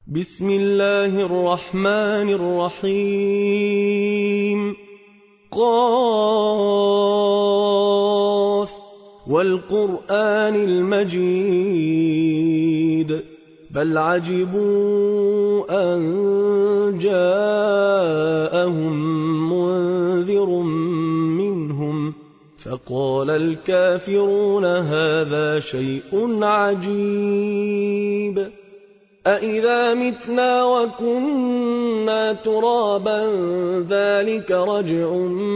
بسم الله الرحمن الرحيم. قاف والقرآن المجيد بل عجبوا أن جاءهم منذر منهم فقال الكافرون هذا شيء عجيب أإذا متنا وكنا ترابا ذلك رجع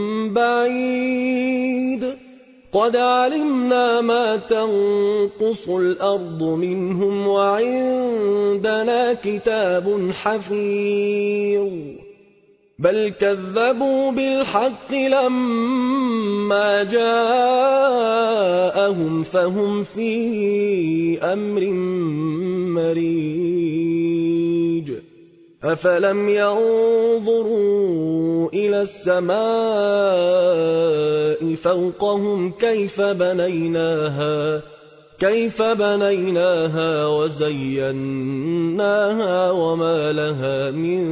بعيد قد علمنا ما تنقص الأرض منهم وعندنا كتاب حفيظ بل كذبوا بالحق لما جاءهم فهم في أمر مريج أفلم ينظروا إلى السماء فوقهم كيف بنيناها وزيناها وما لها من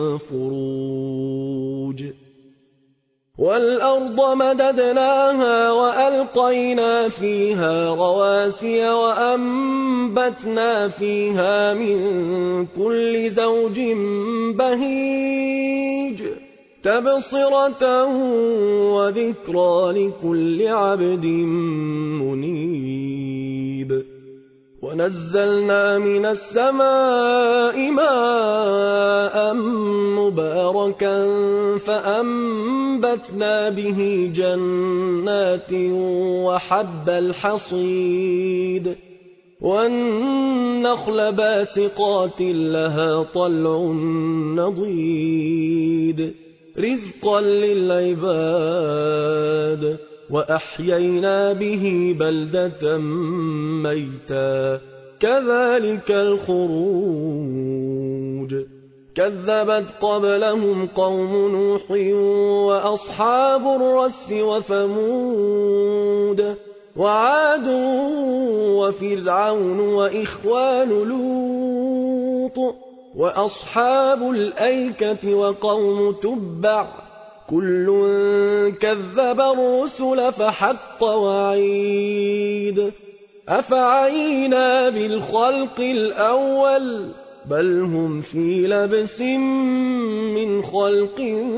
فروج والأرض مددناها وألقينا فيها رواسي وأنبتنا فيها من كل زوج بهيج تبصرة وذكرى لكل عبد منيب ونزلنا من السماء ماء مباركا فأنبتنا به جنات وحب الحصيد والنخل باسقات لها طلع نضيد رزقا للعباد وأحيينا به بلدة ميتا كذلك الخروج كذبت قبلهم قوم نوح وأصحاب الرس وثمود وعاد وفرعون وإخوان لوط وأصحاب الأيكة وقوم تبع كل كذب الرسل فحق وعيد أفعينا بالخلق الأول بل هم في لبس من خلق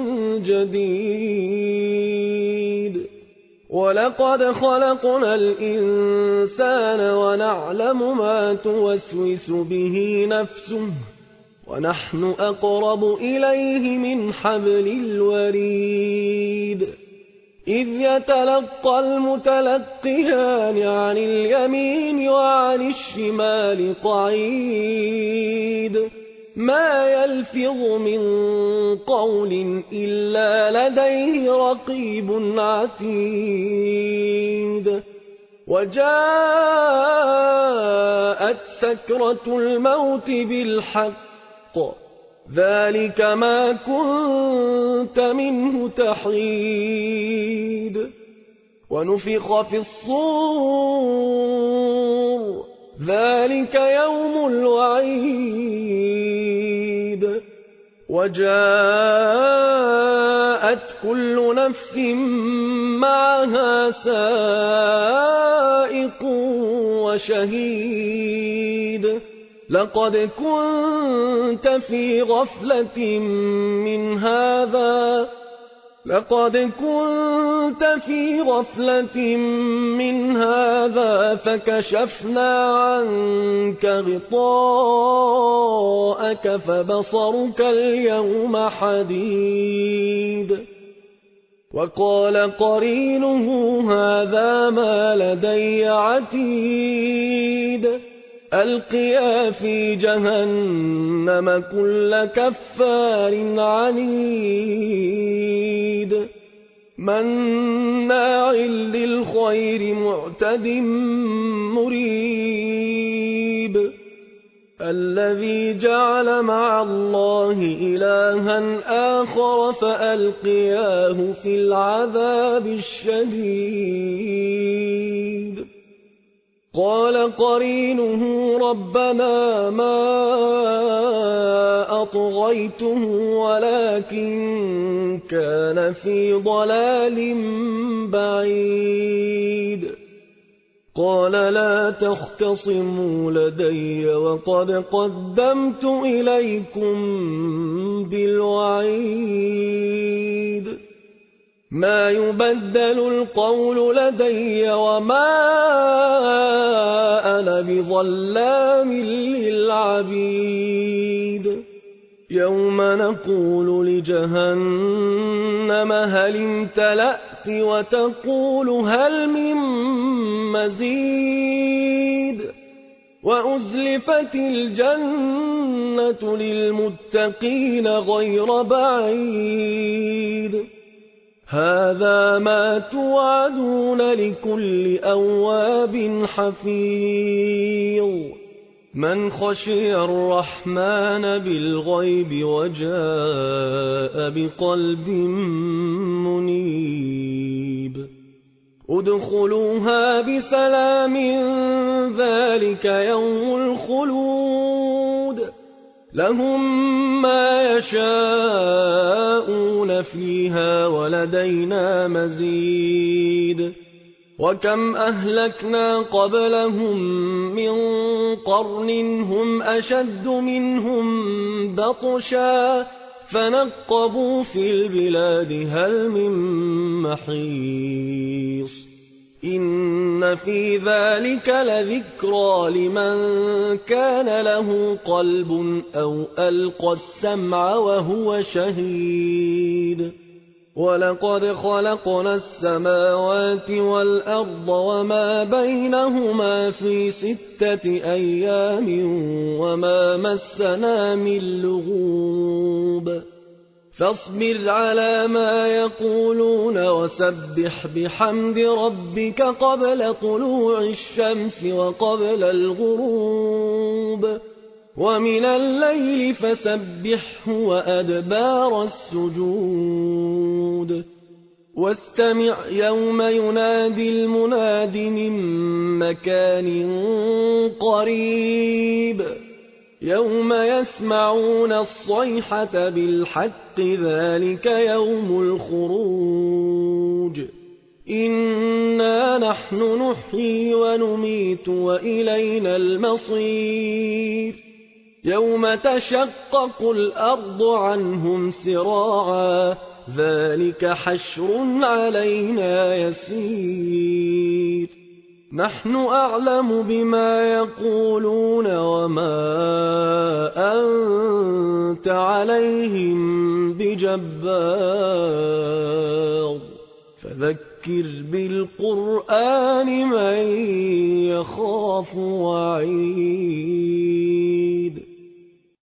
جديد ولقد خلقنا الإنسان ونعلم ما توسوس به نفسه ونحن أقرب إليه من حبل الوريد إذ يتلقى المتلقيان عن اليمين وعن الشمال قعيد ما يلفظ من قول إلا لديه رقيب عتيد وجاءت سكرة الموت بالحق ذلك ما كنت منه تحيد ونفخ في الصور ذلك يوم الوعيد وجاءت كل نفس معها سائق وشهيد لقد كنت في غفلة من هذا فكشفنا عنك غطاءك فبصرك اليوم حديد وقال قرينه هذا ما لدي عتيد ألقيا في جهنم كل كفار عنيد مناع للخير معتد مريب الذي جعل مع الله إلها آخر فألقياه في العذاب الشديد قال قرينه ربنا ما فأطغيته ولكن كان في ضلال بعيد. قال لا تختصموا لدي وقد قدمت إليكم بالوعيد. ما يبدل القول لدي وما أنا بظلام للعبيد. يوم نقول لجهنم هل امتلأت وتقول هل من مزيد. وأزلفت الجنة للمتقين غير بعيد. هذا ما توعدون لكل أواب حفيظ. من خشي الرحمن بالغيب وجاء بقلب منيب. ادخلوها بسلام ذلك يوم الخلود. لهم ما يشاءون فيها ولدينا مزيد. وكم أهلكنا قبلهم من قرن هم أشد منهم بطشا فنقبوا في البلاد هل من محيص. إن في ذلك لذكرى لمن كان له قلب أو ألقى السمع وهو شهيد. ولقد خلقنا السماوات والأرض وما بينهما في 6 أيام وما مسنا من لغوب. فاصبر على ما يقولون وسبح بحمد ربك قبل طلوع الشمس وقبل الغروب ومن الليل فسبحه وأدبار السجود. واستمع يوم ينادي المناد من مكان قريب. يوم يسمعون الصيحة بالحق ذلك يوم الخروج. إنا نحن نحيي ونميت وإلينا المصير. يوم تشقق الأرض عنهم سراعا ذلك حشر علينا يسير. نحن أعلم بما يقولون وما أنت عليهم بجبار. فذكر بالقرآن من يخاف وعيد.